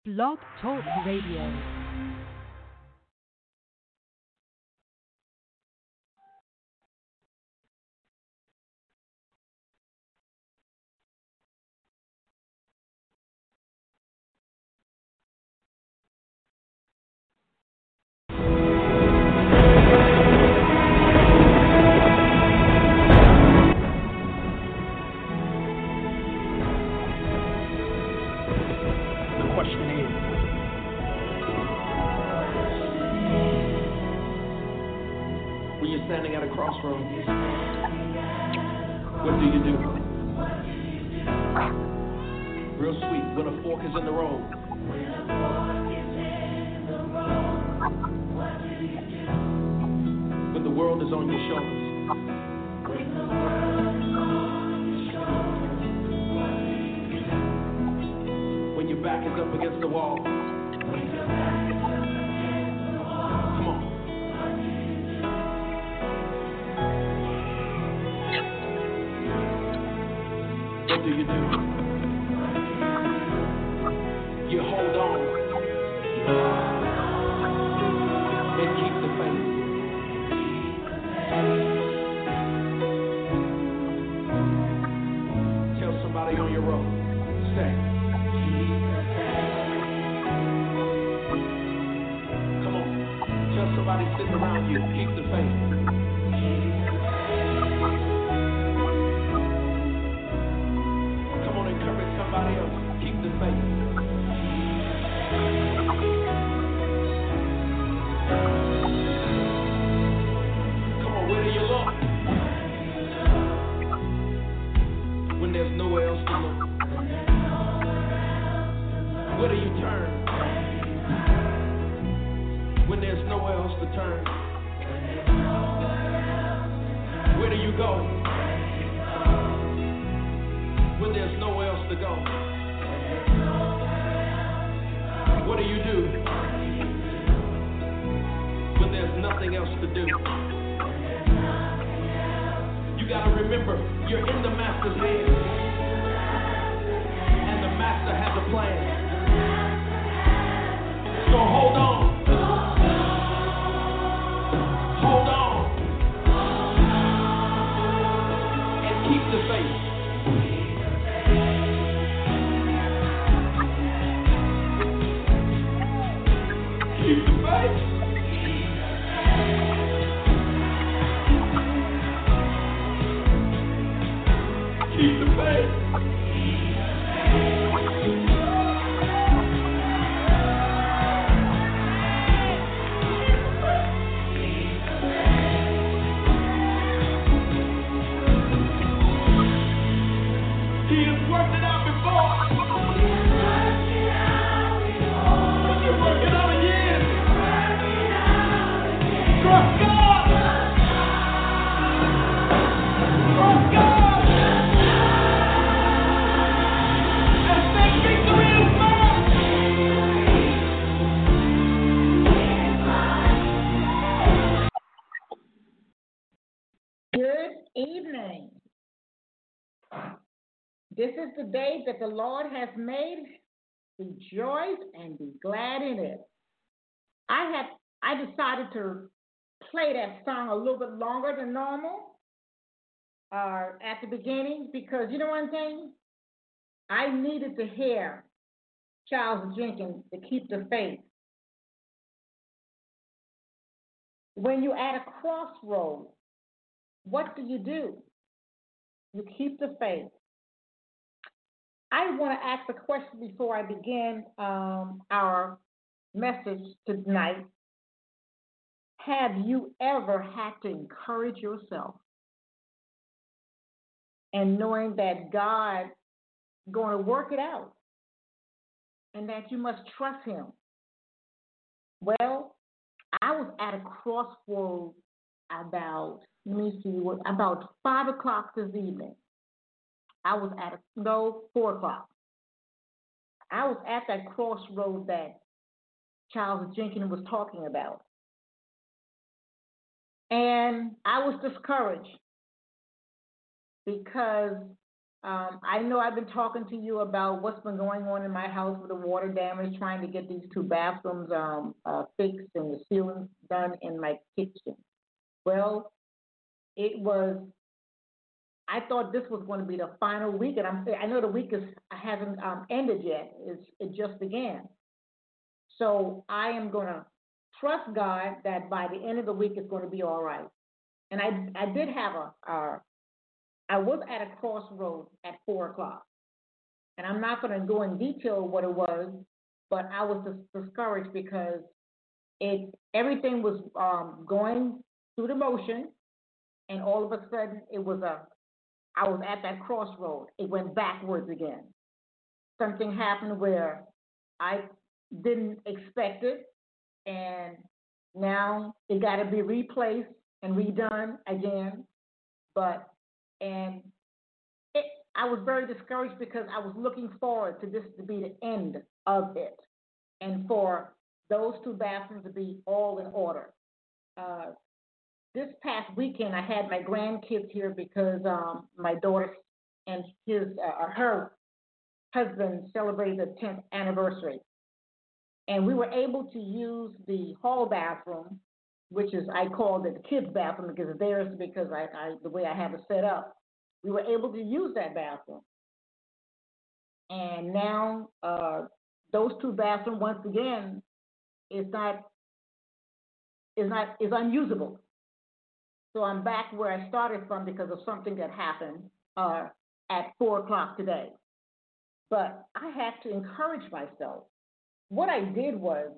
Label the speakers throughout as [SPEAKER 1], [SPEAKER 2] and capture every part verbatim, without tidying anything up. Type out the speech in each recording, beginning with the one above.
[SPEAKER 1] Blog Talk Radio.
[SPEAKER 2] Standing at a crossroads, what do you do? Real sweet, when a fork is in the road. When the world is on your shoulders. When your back is up against the wall. Come on. What do you do? You hold on and keep the faith. Tell somebody on your road, say, come on, tell somebody sitting around you, keep the faith. Somebody else, keep the faith. Come on, where do you look? When there's nowhere else to look. Where do you turn? When there's nowhere else to turn. Where do you go? When there's nowhere else to go. What do you do when there's nothing else to do? You gotta remember, you're in the master's hands, and the master has a plan. So hold on. Hold on. And keep the faith. Keep the faith. Keep the faith. He has worked it out before. He can work it out again. Trust God. Trust God. And say victory is mine.
[SPEAKER 3] Good evening. This is the day that the Lord has made. Rejoice and be glad in it. I have I decided to play that song a little bit longer than normal uh, at the beginning because you know one thing? I needed to hear Charles Jenkins to keep the faith. When you're at a crossroad, what do you do? You keep the faith. I want to ask a question before I begin um, our message tonight. Have you ever had to encourage yourself and knowing that God is going to work it out and that you must trust him? Well, I was at a crossroad about, let me see, what, about five o'clock this evening. I was at, a, no, four o'clock. I was at that crossroad that Charles Jenkins was talking about. And I was discouraged because Um, I know I've been talking to you about what's been going on in my house with the water damage, trying to get these two bathrooms um, uh, fixed and the ceilings done in my kitchen. Well, it was. I thought this was going to be the final week, and I'm. I know the week is hasn't um, ended yet. It's, it just began. So I am going to trust God that by the end of the week it's going to be all right. And I I did have a, a I was at a crossroad at four o'clock, and I'm not going to go in detail what it was, but I was dis- discouraged because it everything was um, going through the motion, and all of a sudden it was a I was at that crossroad. It went backwards again. Something happened where I didn't expect it, and now it got to be replaced and redone again. But and it, I was very discouraged because I was looking forward to this to be the end of it, and for those two bathrooms to be all in order. Uh, this past weekend, I had my grandkids here because um, my daughter and his uh, her husband celebrated the tenth anniversary, and we were able to use the hall bathroom, which is I called it the kids' bathroom because it's theirs because I, I the way I have it set up. We were able to use that bathroom, and now uh, those two bathrooms once again is not is not is unusable. So I'm back where I started from because of something that happened uh, at four o'clock today. But I have to encourage myself. What I did was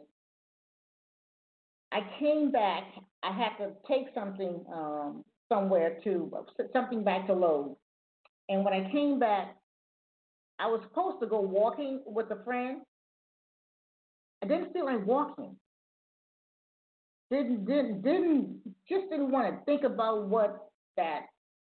[SPEAKER 3] I came back. I had to take something um, somewhere to something back to load. And when I came back, I was supposed to go walking with a friend. I didn't feel like walking. Didn't didn't didn't just didn't want to think about what that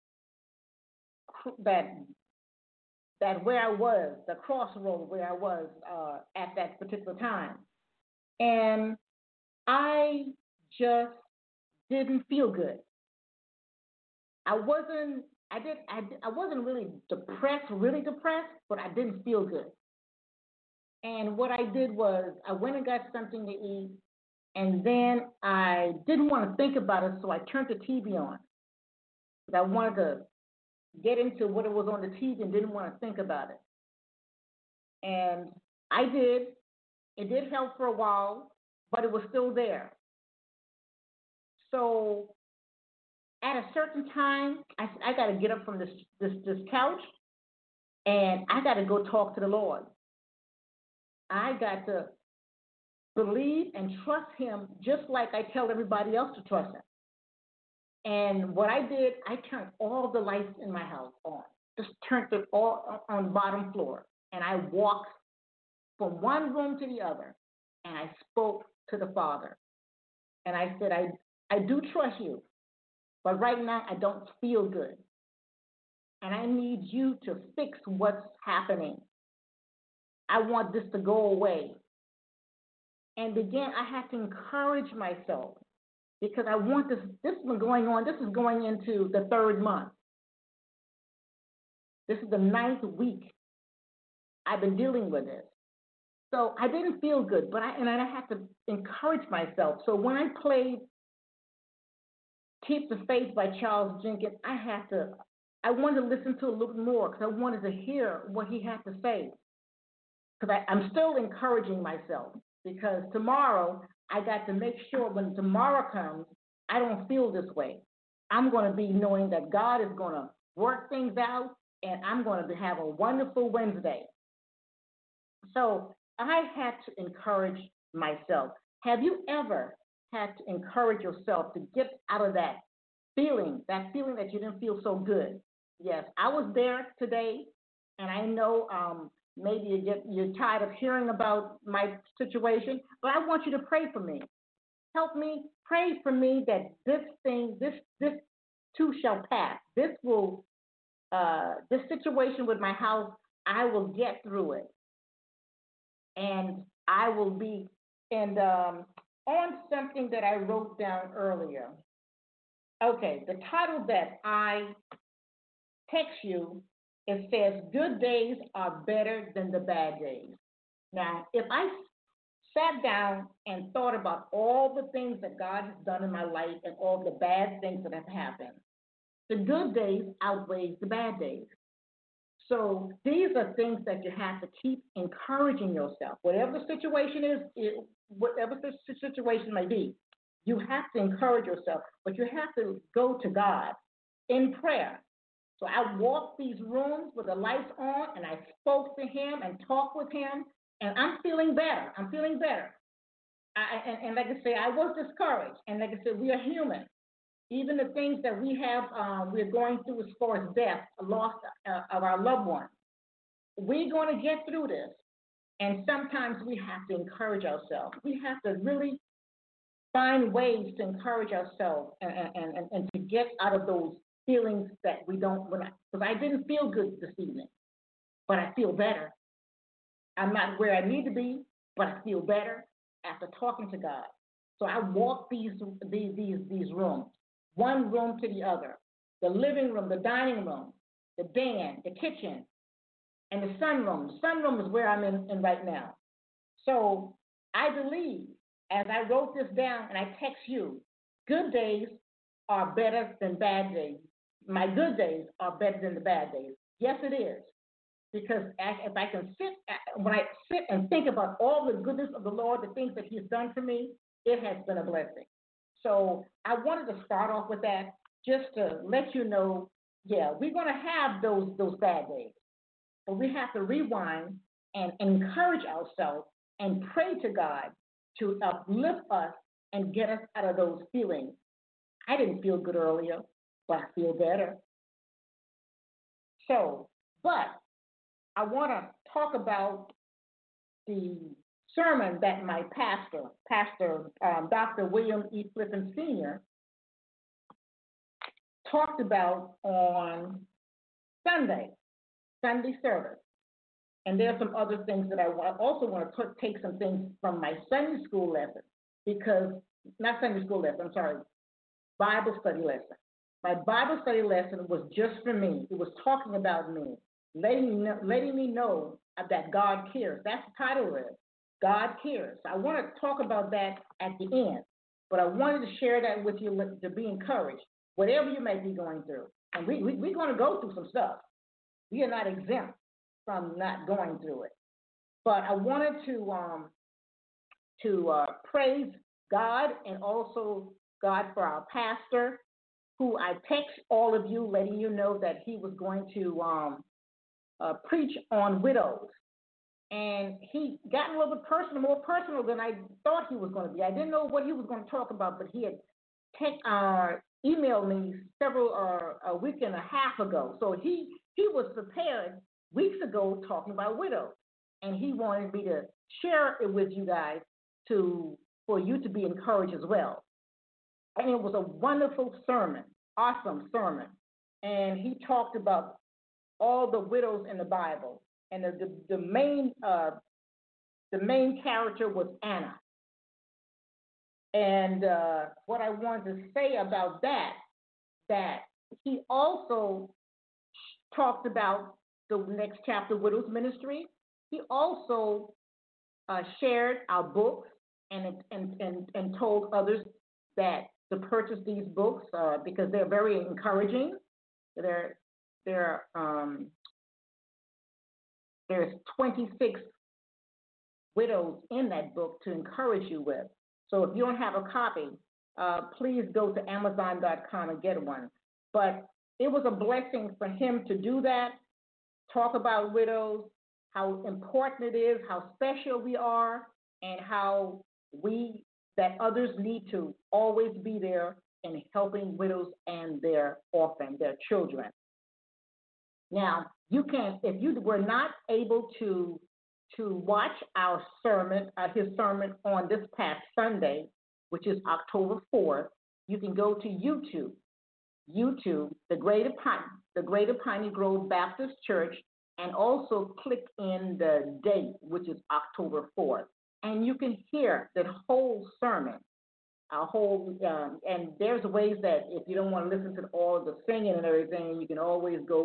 [SPEAKER 3] that that where I was, the crossroad where I was uh, at that particular time. And I just didn't feel good. I wasn't, I did, I, I wasn't really depressed, really depressed, but I didn't feel good. And what I did was I went and got something to eat, and then I didn't want to think about it, so I turned the T V on. I wanted to get into what it was on the T V and didn't want to think about it. And I did. It did help for a while, but it was still there. So at a certain time, I, I got to get up from this, this this couch and I got to go talk to the Lord. I got to believe and trust Him just like I tell everybody else to trust Him. And what I did, I turned all the lights in my house on, just turned it all on the bottom floor, and I walked from one room to the other, and I spoke to the Father. And I said, I, I do trust you, but right now I don't feel good. And I need you to fix what's happening. I want this to go away. And again, I have to encourage myself because I want this, this has been going on, this is going into the third month. This is the ninth week I've been dealing with this. So I didn't feel good, but I, and I have to encourage myself. So when I played Keep the Faith by Charles Jenkins, I had to, I wanted to listen to a little more because I wanted to hear what he had to say. Because I'm still encouraging myself because tomorrow I got to make sure when tomorrow comes, I don't feel this way. I'm going to be knowing that God is going to work things out and I'm going to have a wonderful Wednesday. So I had to encourage myself. Have you ever had to encourage yourself to get out of that feeling, that feeling that you didn't feel so good? Yes, I was there today, and I know um, maybe you get, you're tired of hearing about my situation, but I want you to pray for me. Help me, pray for me that this thing, this this too shall pass. This will, uh, this situation with my house, I will get through it, and I will be. And um, on something that I wrote down earlier. Okay, the title that I text you It says, good days are better than the bad days. Now, if I sat down and thought about all the things that God has done in my life and all the bad things that have happened, the good days outweighs the bad days. So these are things that you have to keep encouraging yourself. Whatever the situation is, it, whatever the situation may be, you have to encourage yourself, but you have to go to God in prayer. So I walked these rooms with the lights on, and I spoke to him and talked with him, and I'm feeling better. I'm feeling better. I, and, and like I say, I was discouraged. And like I said, we are human. Even the things that we have, um, we're going through as far as death, loss uh, of our loved ones, we're going to get through this. And sometimes we have to encourage ourselves. We have to really find ways to encourage ourselves and, and, and, and to get out of those feelings that we don't, because I, I didn't feel good this evening, but I feel better. I'm not where I need to be, but I feel better after talking to God. So I walk these, these, these, these rooms, one room to the other, the living room, the dining room, the den, the kitchen, and the sunroom. The sunroom is where I'm in, in right now. So I believe, as I wrote this down and I text you, good days are better than bad days. My good days are better than the bad days. Yes, it is. Because if I can sit, when I sit and think about all the goodness of the Lord, the things that he's done for me, it has been a blessing. So I wanted to start off with that just to let you know, yeah, we're going to have those, those bad days. But we have to rewind and encourage ourselves and pray to God to uplift us and get us out of those feelings. I didn't feel good earlier, but I feel better. So, but I want to talk about the sermon that my pastor, Pastor um, Doctor William E. Flippin Senior, talked about on Sunday, Sunday service. And there are some other things that I also want to take some things from my Sunday school lesson, because, not Sunday school lesson, I'm sorry, Bible study lesson. My Bible study lesson was just for me. It was talking about me, letting me know, letting me know that God cares. That's the title of it, God cares. I want to talk about that at the end, but I wanted to share that with you to be encouraged, whatever you may be going through. And we, we, we're going to go through some stuff. We are not exempt from not going through it. But I wanted to um, to uh, praise God and also God for our pastor, who I text all of you, letting you know that he was going to um, uh, preach on widows. And he got a little bit personal, more personal than I thought he was going to be. I didn't know what he was going to talk about, but he had text, uh, emailed me several uh, a week and a half ago. So he he was prepared weeks ago talking about widows, and he wanted me to share it with you guys to for you to be encouraged as well. And it was a wonderful sermon, awesome sermon. And he talked about all the widows in the Bible, and the the, the main uh, the main character was Anna. And uh, what I wanted to say about that, that he also talked about the next chapter, Widows Ministry. He also uh, shared our books and, and, and, and told others that to purchase these books uh, because they're very encouraging. They're, they're, um, there's twenty-six widows in that book to encourage you with. So if you don't have a copy, uh, please go to amazon dot com and get one. But it was a blessing for him to do that, talk about widows, how important it is, how special we are, and how we, that others need to always be there in helping widows and their orphans, their children. Now, you can, if you were not able to to watch our sermon, uh, his sermon on this past Sunday, which is October fourth, you can go to YouTube, YouTube, the Greater Pine, the Greater Piney Grove Baptist Church, and also click in the date, which is October fourth, and you can hear that whole sermon, a whole, um, and there's ways that if you don't want to listen to all the singing and everything, you can always go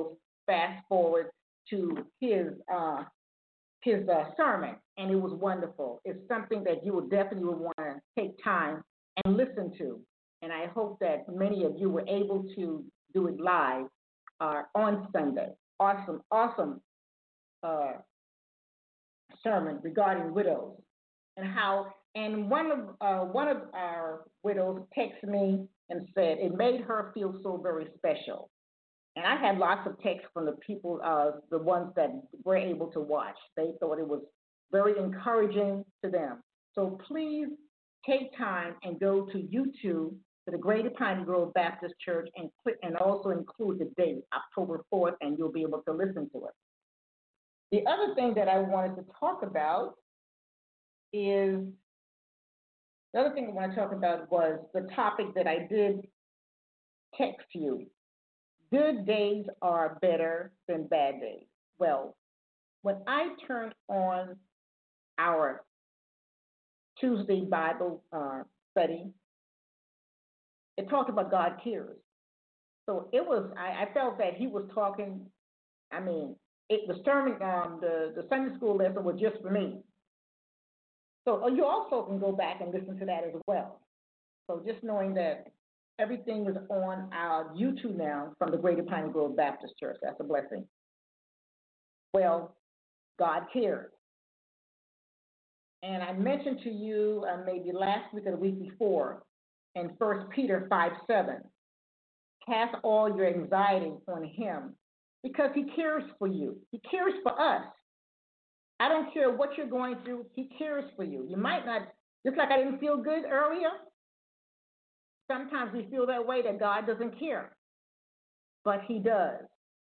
[SPEAKER 3] fast forward to his uh, his uh, sermon, and it was wonderful. It's something that you will definitely want to take time and listen to. And I hope that many of you were able to do it live uh, on Sunday. Awesome, awesome uh, sermon regarding widows and how. And one of uh, one of our widows texted me and said it made her feel so very special. And I had lots of texts from the people, uh, the ones that were able to watch. They thought it was very encouraging to them. So please take time and go to YouTube to the Greater Piney Grove Baptist Church and click, and also include the date, October fourth, and you'll be able to listen to it. The other thing that I wanted to talk about is, the other thing I want to talk about was the topic that I did text you. Good days are better than bad days. Well, when I turned on our Tuesday Bible uh, study, it talked about God cares. So it was, I, I felt that he was talking, I mean, it, the sermon, um, the, the Sunday school lesson was just for me. So you also can go back and listen to that as well. So just knowing that everything is on our YouTube now from the Greater Piney Grove Baptist Church. That's a blessing. Well, God cares. And I mentioned to you uh, maybe last week or the week before in First Peter five seven, cast all your anxiety on him because he cares for you. He cares for us. I don't care what you're going through. He cares for you. You might not, just like I didn't feel good earlier, sometimes we feel that way, that God doesn't care, but he does.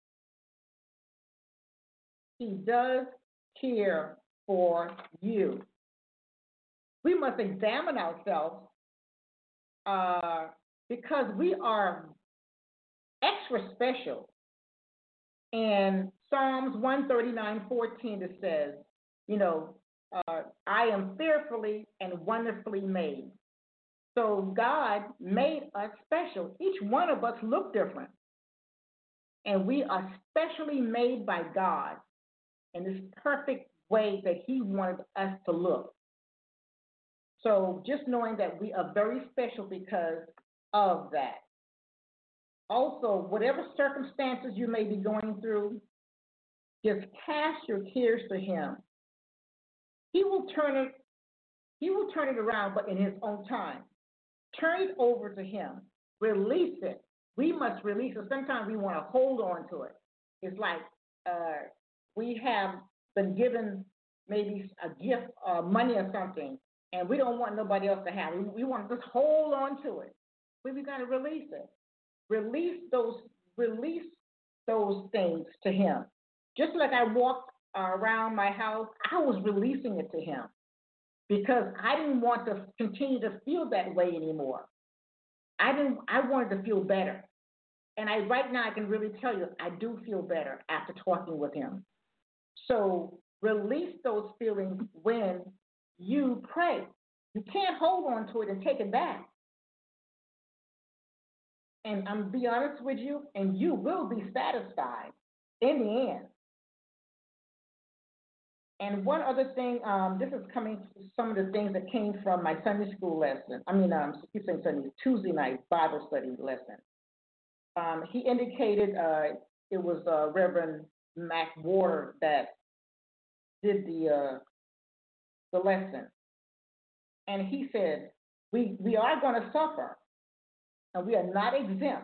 [SPEAKER 3] He does care for you. We must examine ourselves uh, because we are extra special. In Psalms one thirty-nine fourteen, it says, you know, uh, I am fearfully and wonderfully made. So God made us special. Each one of us look different. And we are specially made by God in this perfect way that he wanted us to look. So just knowing that we are very special because of that. Also, whatever circumstances you may be going through, just cast your cares to him. He will turn it, he will turn it around, but in his own time. Turn it over to him. Release it. We must release it. Sometimes we want to hold on to it. It's like uh, we have been given maybe a gift, uh, money or something, and we don't want nobody else to have it. We, we want to just hold on to it. But we got to release it. Release those, release those things to him. Just like I walked uh, around my house, I was releasing it to him because I didn't want to continue to feel that way anymore. I didn't. I wanted to feel better, and I right now I can really tell you I do feel better after talking with him. So release those feelings when you pray. You can't hold on to it and take it back. And I'm be honest with you, and you will be satisfied in the end. And one other thing, um, this is coming to some of the things that came from my Sunday school lesson. I mean, um, keep saying Sunday, Tuesday night Bible study lesson. Um, he indicated uh, it was uh, Reverend Mac Ward that did the uh, the lesson, and he said, "We we are going to suffer, and we are not exempt.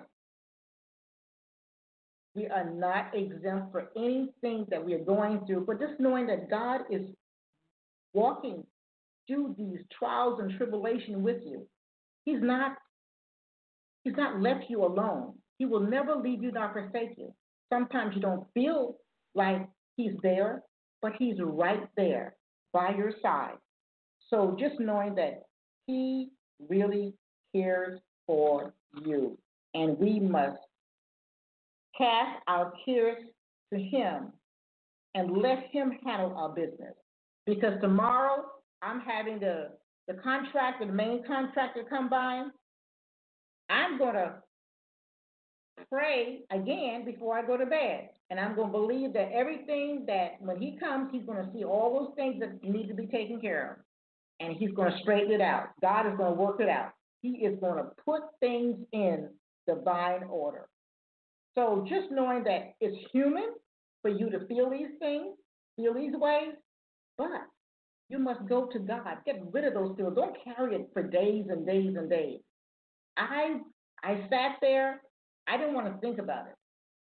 [SPEAKER 3] We are not exempt for anything that we are going through, but just knowing that God is walking through these trials and tribulation with you. He's not, he's not left you alone. He will never leave you nor forsake you. Sometimes you don't feel like he's there, but he's right there by your side. So just knowing that he really cares for you, and we must cast our cares to him and let him handle our business. Because tomorrow I'm having the, the contractor, the main contractor come by. I'm going to pray again before I go to bed. And I'm going to believe that everything that when he comes, he's going to see all those things that need to be taken care of. And he's going to straighten it out. God is going to work it out. He is going to put things in divine order. So just knowing that it's human for you to feel these things, feel these ways, but you must go to God. Get rid of those feelings. Don't carry it for days and days and days. I I sat there. I didn't want to think about it.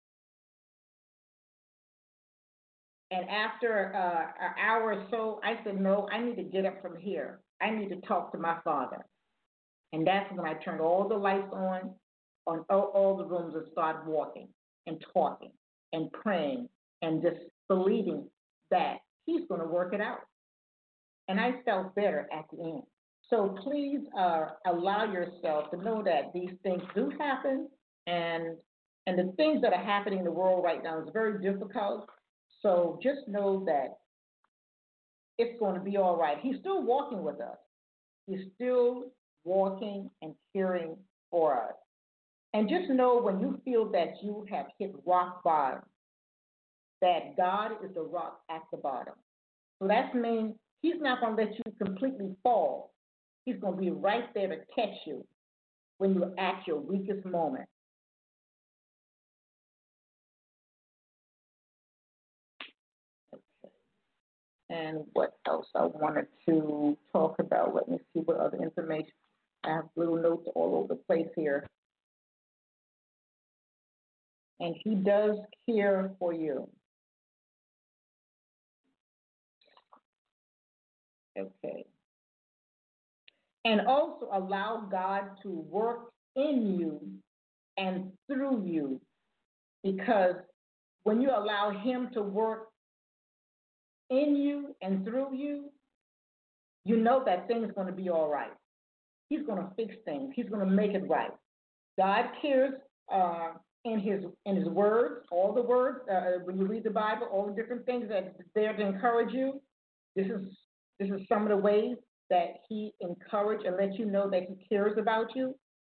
[SPEAKER 3] And after uh, an hour or so, I said, no, I need to get up from here. I need to talk to my Father. And that's when I turned all the lights on, on all, all the rooms, and started walking and talking and praying and just believing that he's going to work it out. And I felt better at the end. So please uh, allow yourself to know that these things do happen, and and the things that are happening in the world right now is very difficult. So just know that it's going to be all right. He's still walking with us. He's still walking and caring for us. And just know when you feel that you have hit rock bottom, that God is the rock at the bottom. So that means he's not going to let you completely fall. He's going to be right there to catch you when you're at your weakest moment. Okay. And what else I wanted to talk about? Let me see what other information. I have little notes all over the place here. And he does care for you. Okay. And also allow God to work in you and through you, because when you allow him to work in you and through you, you know that things are going to be all right. He's going to fix things. He's going to make it right. God cares uh, in his in his words, all the words. Uh, when you read the Bible, all the different things that's there to encourage you. This is this is some of the ways that he encourages and lets you know that he cares about you.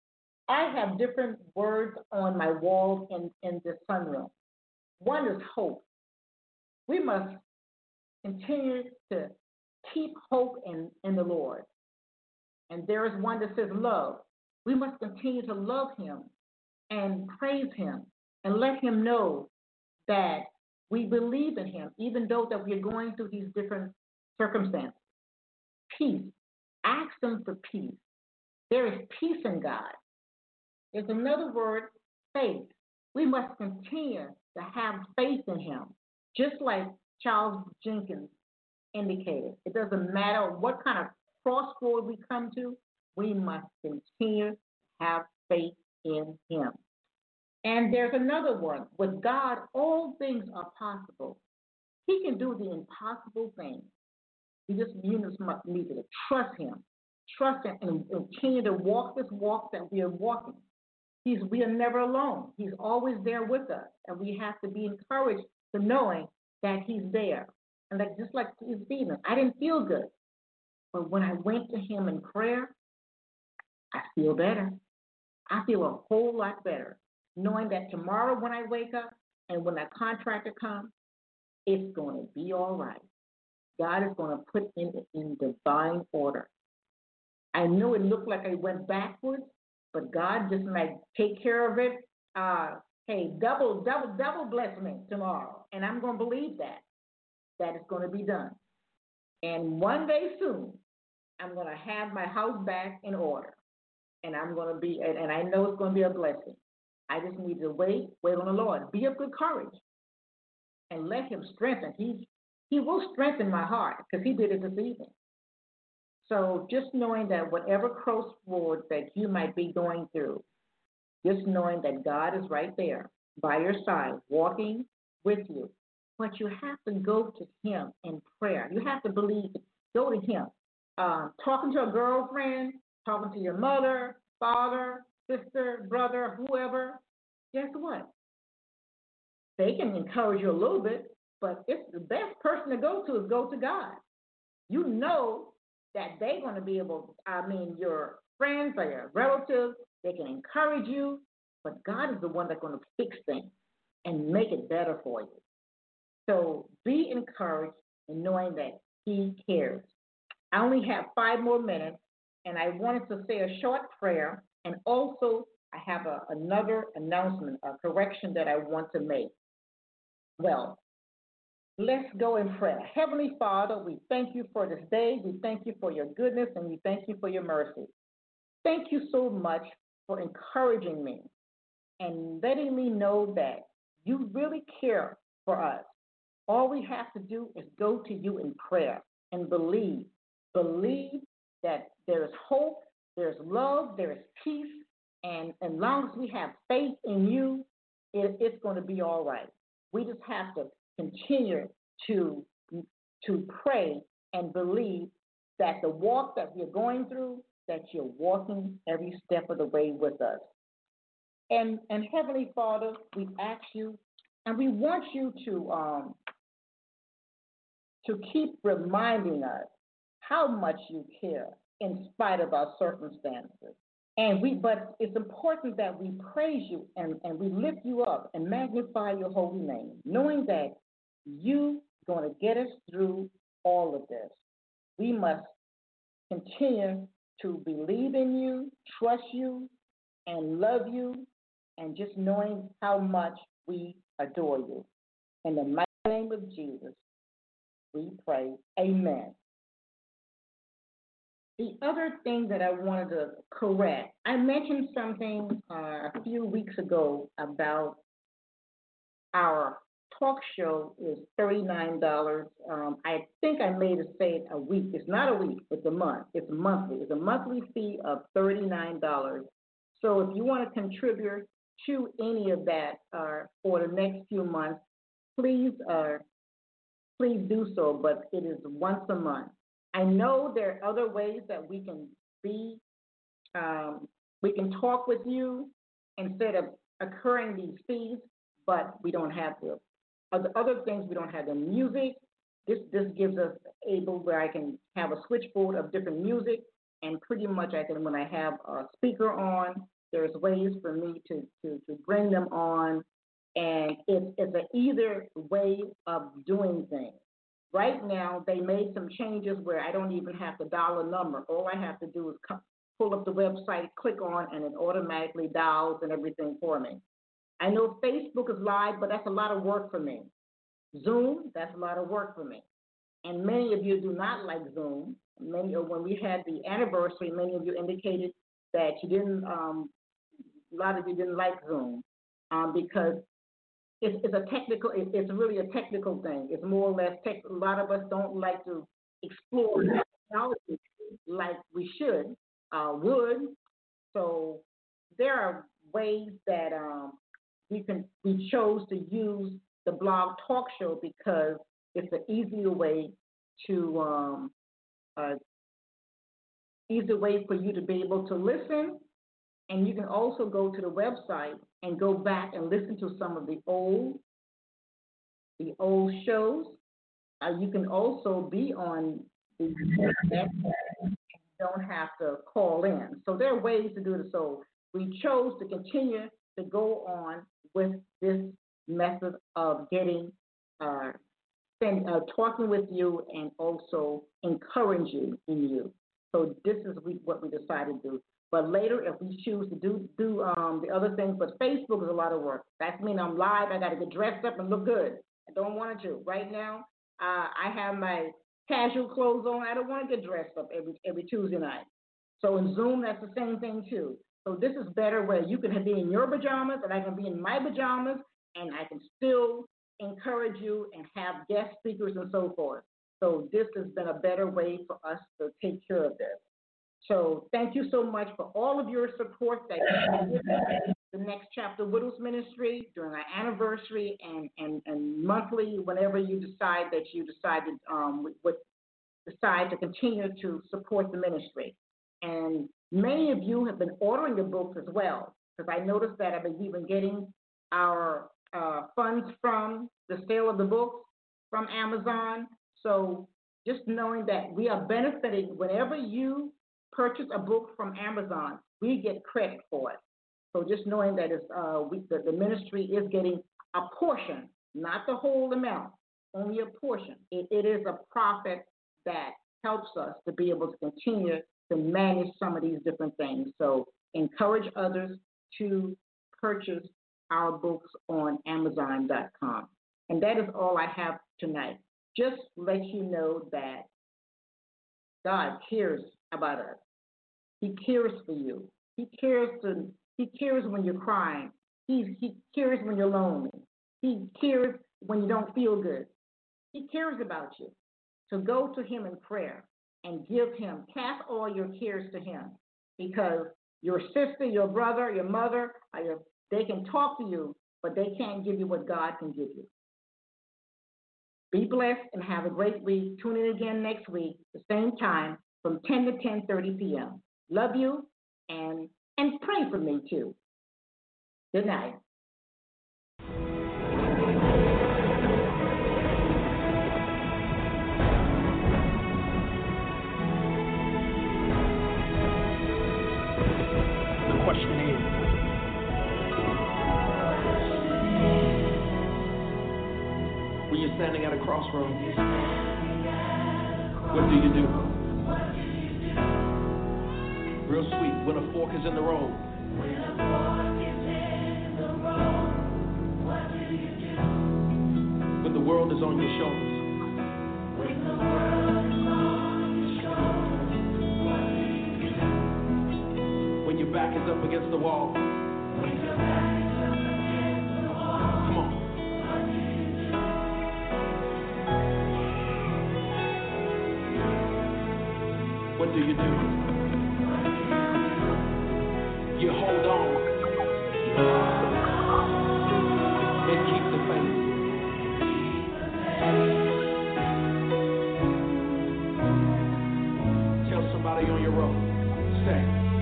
[SPEAKER 3] I have different words on my wall in, in the sunroom. One is hope. We must continue to keep hope in, in the Lord. And there is one that says love. We must continue to love him and praise him and let him know that we believe in him, even though that we are going through these different circumstances. Peace. Ask him for peace. There is peace in God. There's another word, faith. We must continue to have faith in him, just like Charles Jenkins indicated. It doesn't matter what kind of crossroad we come to, we must continue to have faith in him. And there's another one. With God, all things are possible. He can do the impossible things. We just need to trust him, trust him, and continue to walk this walk that we are walking. He's, we are never alone. He's always there with us, and we have to be encouraged to knowing that he's there. And like just like Stephen, I didn't feel good, but when I went to him in prayer, I feel better. I feel a whole lot better, knowing that tomorrow when I wake up and when that contractor comes, it's going to be all right. God is going to put in in divine order. I know it looked like I went backwards, but God just might take care of it. Uh, hey, double, double, double bless me tomorrow. And I'm going to believe that, that it's going to be done. And one day soon, I'm going to have my house back in order. And I'm going to be, and, and I know it's going to be a blessing. I just need to wait, wait on the Lord. Be of good courage. And let him strengthen. He's He will strengthen my heart because he did it this evening. So just knowing that whatever crossroads that you might be going through, just knowing that God is right there by your side, walking with you. But you have to go to him in prayer. You have to believe. Go to him. Um, talking to a girlfriend, talking to your mother, father, sister, brother, whoever, guess what? They can encourage you a little bit, but it's the best person to go to is go to God. You know that they're going to be able, I mean, your friends or your relatives, they can encourage you, but God is the one that's going to fix things and make it better for you. So be encouraged in knowing that He cares. I only have five more minutes, and I wanted to say a short prayer, and also I have a, another announcement, a correction that I want to make. Well, let's go in prayer. Heavenly Father, we thank you for this day. We thank you for your goodness, and we thank you for your mercy. Thank you so much for encouraging me and letting me know that you really care for us. All we have to do is go to you in prayer and believe. Believe that there is hope, there is love, there is peace, and as long as we have faith in you, it, it's going to be all right. We just have to continue to, to pray and believe that the walk that we're going through, that you're walking every step of the way with us. And, and Heavenly Father, we ask you, and we want you to um, to keep reminding us how much you care in spite of our circumstances. And we, but it's important that we praise you and, and we lift you up and magnify your holy name, knowing that you going to get us through all of this. We must continue to believe in you, trust you, and love you, and just knowing how much we adore you. In the mighty name of Jesus, we pray. Amen. The other thing that I wanted to correct, I mentioned something uh, a few weeks ago about our talk show is thirty-nine dollars. Um, I think I made it say it a week. It's not a week. It's a month. It's monthly. It's a monthly fee of thirty-nine dollars. So if you want to contribute to any of that uh, for the next few months, please uh, please do so, but it is once a month. I know there are other ways that we can be, um, we can talk with you instead of incurring these fees, but we don't have the other, other things. We don't have the music. This this gives us able where I can have a switchboard of different music, and pretty much I can, when I have a speaker on, there's ways for me to, to, to bring them on, and it's, it's an either way of doing things. Right now, they made some changes where I don't even have to dial a number. All I have to do is come, pull up the website, click on, and it automatically dials and everything for me. I know Facebook is live, but that's a lot of work for me. Zoom, that's a lot of work for me. And many of you do not like Zoom. Many, when we had the anniversary, many of you indicated that you didn't, um, a lot of you didn't like Zoom um, because It's, it's a technical, it's really a technical thing. It's more or less, tech, a lot of us don't like to explore technology like we should, uh, would. So there are ways that um, we can, we chose to use the blog talk show because it's an easier way to, um, uh, easier way for you to be able to listen. And you can also go to the website and go back and listen to some of the old, the old shows. Uh, you can also be on the internet and you don't have to call in. So there are ways to do it. So we chose to continue to go on with this method of getting, uh, send, uh, talking with you and also encouraging in you. So this is we, what we decided to do. But later, if we choose to do do um, the other things, but Facebook is a lot of work. That means I'm live. I got to get dressed up and look good. I don't want to. Right now, uh, I have my casual clothes on. I don't want to get dressed up every every Tuesday night. So in Zoom, that's the same thing too. So this is better where you can be in your pajamas and I can be in my pajamas, and I can still encourage you and have guest speakers and so forth. So this has been a better way for us to take care of this. So thank you so much for all of your support that you give the Next Chapter Widows Ministry during our anniversary and, and, and monthly, whenever you decide that you decided um, would decide to continue to support the ministry. And many of you have been ordering the books as well, because I noticed that I've been even getting our uh, funds from the sale of the books from Amazon. So just knowing that we are benefiting whenever you purchase a book from Amazon, we get credit for it. So just knowing that it's, uh, we, the, the ministry is getting a portion, not the whole amount, only a portion. It, it is a profit that helps us to be able to continue to manage some of these different things. So encourage others to purchase our books on Amazon dot com. And that is all I have tonight. Just let you know that God cares about us. He cares for you. He cares to. He cares when you're crying. He, he cares when you're lonely. He cares when you don't feel good. He cares about you. So go to him in prayer and give him, cast all your cares to him, because your sister, your brother, your mother, or your, they can talk to you, but they can't give you what God can give you. Be blessed and have a great week. Tune in again next week, the same time, from ten to ten thirty p.m. Love you, and and pray for me too. Good night.
[SPEAKER 2] The question is, when you're standing at a crossroads, what do you do? Real sweet, when a fork is in the road. When a fork is in the road, what do you do? When the world is on your shoulders. When the world is on your shoulders, what do you do? When your back is up against the wall. When your back is up against the wall. Come on. What do you do? What do you do? You hold on and keep the faith. Tell somebody on your road, say,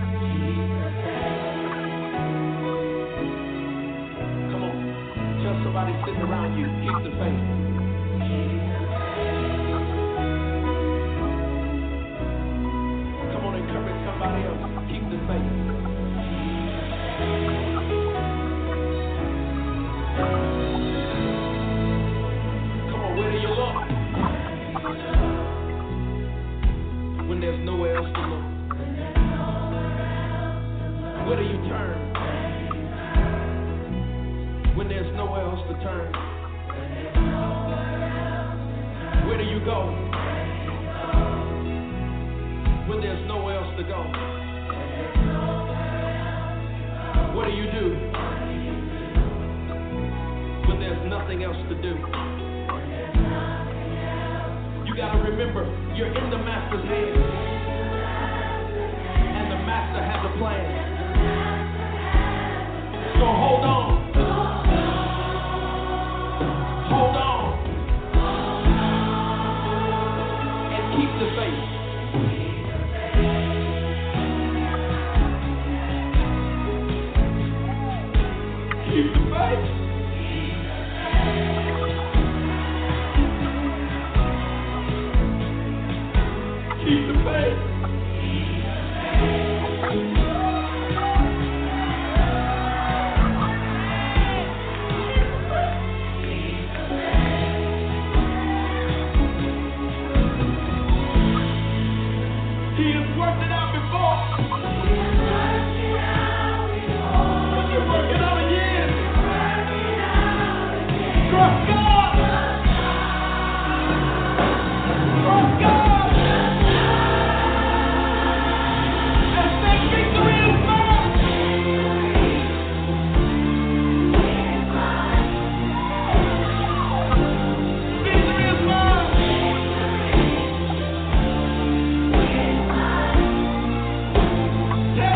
[SPEAKER 2] come on, tell somebody sitting around you, keep the faith. Come on, encourage somebody else, keep the faith. When there's nowhere else to look, where do you turn? When there's nowhere else to turn, where do you go? When there's nowhere else to go, what do you do? When there's nothing else to do. You gotta remember, you're in the master's hands, and the master has a plan. So hold on, hold on, and keep the faith. Keep the faith. Keep the faith. He has worked it out before. But you're working out again. Trust God. Trust God. Yeah.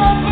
[SPEAKER 4] your